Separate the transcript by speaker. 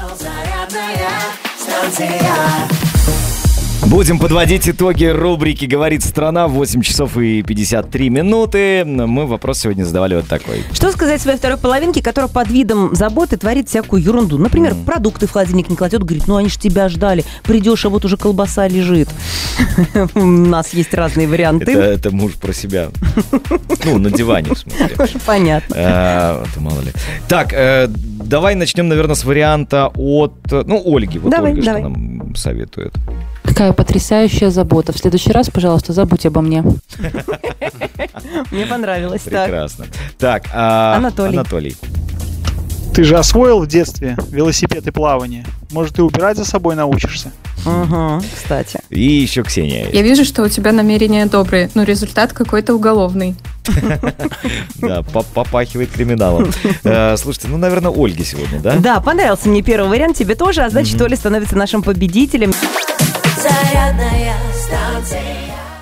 Speaker 1: Зарядная станция.
Speaker 2: Будем подводить итоги рубрики «Говорит страна». 8 часов и 53 минуты. Мы вопрос сегодня задавали вот такой.
Speaker 3: Что сказать своей второй половинке, которая под видом заботы творит всякую ерунду? Например, продукты в холодильник не кладет, говорит, ну они ж тебя ждали. Придешь, а вот уже колбаса лежит. У нас есть разные варианты.
Speaker 2: Это муж про себя. Ну, на диване, в смысле.
Speaker 3: Понятно.
Speaker 2: Это мало ли. Так, давай начнем, наверное, с варианта от... Ну, Ольги. Вот Ольга что нам советует.
Speaker 4: Какая потрясающая забота. В следующий раз, пожалуйста, забудь обо мне.
Speaker 3: Мне понравилось.
Speaker 2: Прекрасно. Так, Анатолий.
Speaker 5: Ты же освоил в детстве велосипед и плавание. Может, и убирать за собой научишься?
Speaker 3: Угу, кстати.
Speaker 2: И еще Ксения.
Speaker 6: Я вижу, что у тебя намерения добрые, но результат какой-то уголовный.
Speaker 2: Да, попахивает криминалом. Слушайте, ну, наверное, Ольге сегодня, да?
Speaker 3: Да, понравился мне первый вариант, тебе тоже, а значит, Оля становится нашим победителем.
Speaker 1: Зарядная станция.